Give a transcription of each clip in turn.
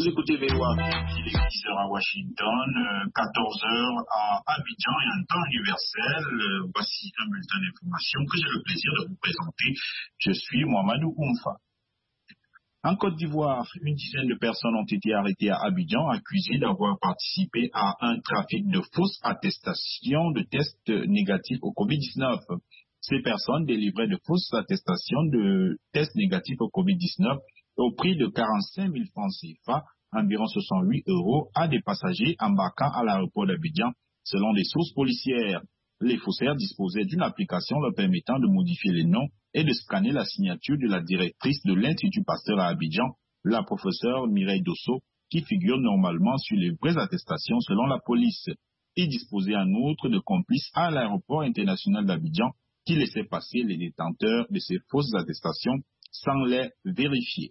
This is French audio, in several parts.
Vous écoutez VOA, il est 10h à Washington, 14h à Abidjan et un temps universel. Voici un bulletin d'information que j'ai le plaisir de vous présenter. Je suis Mohamedou Oumfa. En Côte d'Ivoire, une dizaine de personnes ont été arrêtées à Abidjan, accusées d'avoir participé à un trafic de fausses attestations de tests négatifs au Covid-19. Ces personnes délivraient de fausses attestations de tests négatifs au Covid-19 au prix de 45 000 francs CFA, environ 68 € à des passagers embarquant à l'aéroport d'Abidjan, selon des sources policières. Les faussaires disposaient d'une application leur permettant de modifier les noms et de scanner la signature de la directrice de l'Institut Pasteur à Abidjan, la professeure Mireille Dosso, qui figure normalement sur les vraies attestations selon la police. Ils disposaient en outre de complices à l'aéroport international d'Abidjan qui laissaient passer les détenteurs de ces fausses attestations sans les vérifier.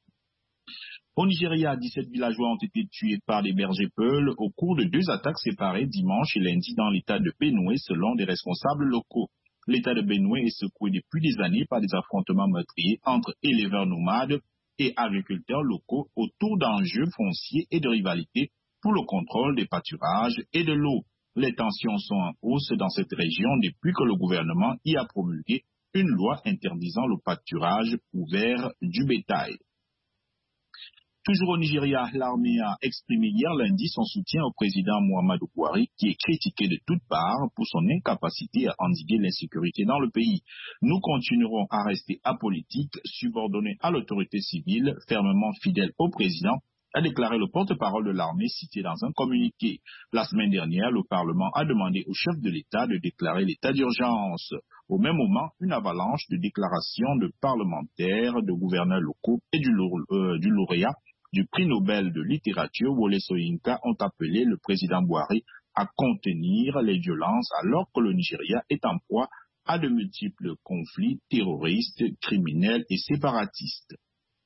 Au Nigeria, 17 villageois ont été tués par des bergers peuls au cours de 2 attaques séparées dimanche et lundi dans l'état de Benue selon des responsables locaux. L'état de Benue est secoué depuis des années par des affrontements meurtriers entre éleveurs nomades et agriculteurs locaux autour d'enjeux fonciers et de rivalités pour le contrôle des pâturages et de l'eau. Les tensions sont en hausse dans cette région depuis que le gouvernement y a promulgué une loi interdisant le pâturage ouvert du bétail. Toujours au Nigeria, l'armée a exprimé hier lundi son soutien au président Muhammadu Buhari, qui est critiqué de toutes parts pour son incapacité à endiguer l'insécurité dans le pays. Nous continuerons à rester apolitiques, subordonnés à l'autorité civile, fermement fidèles au président, a déclaré le porte-parole de l'armée cité dans un communiqué. La semaine dernière, le Parlement a demandé au chef de l'État de déclarer l'état d'urgence. Au même moment, une avalanche de déclarations de parlementaires, de gouverneurs locaux et du lauréat du prix Nobel de littérature, Wole Soyinka, ont appelé le président Buhari à contenir les violences alors que le Nigeria est en proie à de multiples conflits terroristes, criminels et séparatistes.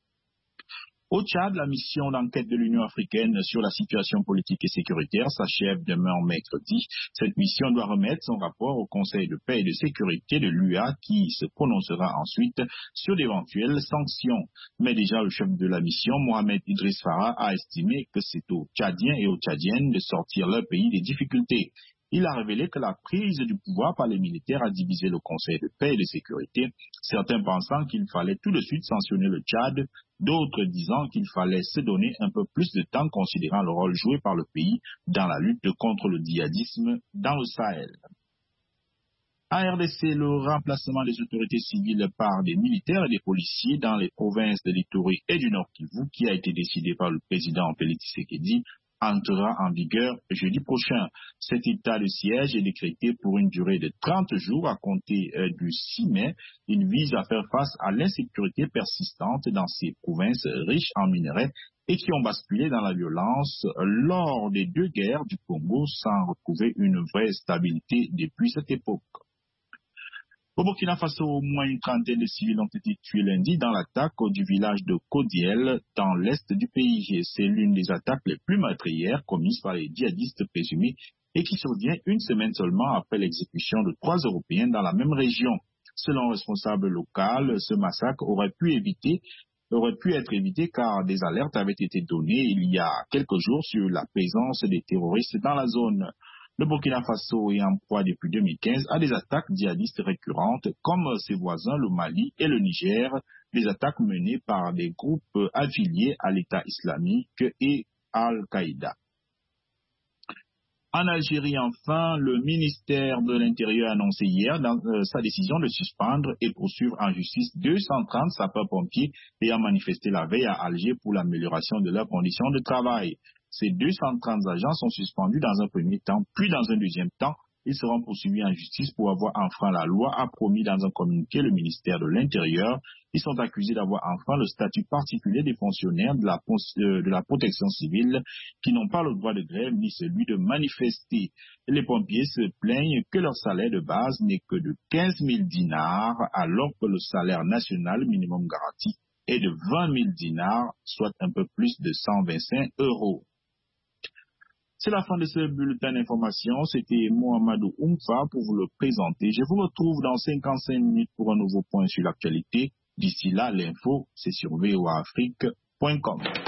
Au Tchad, la mission d'enquête de l'Union africaine sur la situation politique et sécuritaire s'achève demain mercredi. Cette mission doit remettre son rapport au Conseil de paix et de sécurité de l'UA qui se prononcera ensuite sur d'éventuelles sanctions. Mais déjà, le chef de la mission, Mohamed Idriss Farah, a estimé que c'est aux Tchadiens et aux Tchadiennes de sortir leur pays des difficultés. Il a révélé que la prise du pouvoir par les militaires a divisé le Conseil de paix et de sécurité, certains pensant qu'il fallait tout de suite sanctionner le Tchad, d'autres disant qu'il fallait se donner un peu plus de temps considérant le rôle joué par le pays dans la lutte contre le djihadisme dans le Sahel. À RDC, le remplacement des autorités civiles par des militaires et des policiers dans les provinces de l'Ituri et du Nord Kivu, qui a été décidé par le président Félix Tshisekedi, entrera en vigueur jeudi prochain. Cet état de siège est décrété pour une durée de 30 jours à compter du 6 mai. Il vise à faire face à l'insécurité persistante dans ces provinces riches en minerais et qui ont basculé dans la violence lors des 2 guerres du Congo sans retrouver une vraie stabilité depuis cette époque. Au Burkina Faso, au moins une trentaine de civils ont été tués lundi dans l'attaque du village de Kodiel, dans l'est du pays. C'est l'une des attaques les plus meurtrières commises par les djihadistes présumés et qui survient une semaine seulement après l'exécution de 3 Européens dans la même région. Selon un responsable local, ce massacre aurait pu être évité car des alertes avaient été données il y a quelques jours sur la présence des terroristes dans la zone. Le Burkina Faso est en proie depuis 2015 à des attaques djihadistes récurrentes comme ses voisins le Mali et le Niger, des attaques menées par des groupes affiliés à l'État islamique et Al-Qaïda. En Algérie, enfin, le ministère de l'Intérieur a annoncé hier sa décision de suspendre et poursuivre en justice 230 sapeurs-pompiers ayant manifesté la veille à Alger pour l'amélioration de leurs conditions de travail. Ces 230 agents sont suspendus dans un premier temps, puis dans un deuxième temps, ils seront poursuivis en justice pour avoir enfreint la loi, a promis dans un communiqué le ministère de l'Intérieur. Ils sont accusés d'avoir enfreint le statut particulier des fonctionnaires de la protection civile qui n'ont pas le droit de grève ni celui de manifester. Les pompiers se plaignent que leur salaire de base n'est que de 15 000 dinars alors que le salaire national minimum garanti est de 20 000 dinars, soit un peu plus de 125 €. C'est la fin de ce bulletin d'information. C'était Mohamedou Oumfa pour vous le présenter. Je vous retrouve dans 55 minutes pour un nouveau point sur l'actualité. D'ici là, l'info, c'est sur voaafrique.com.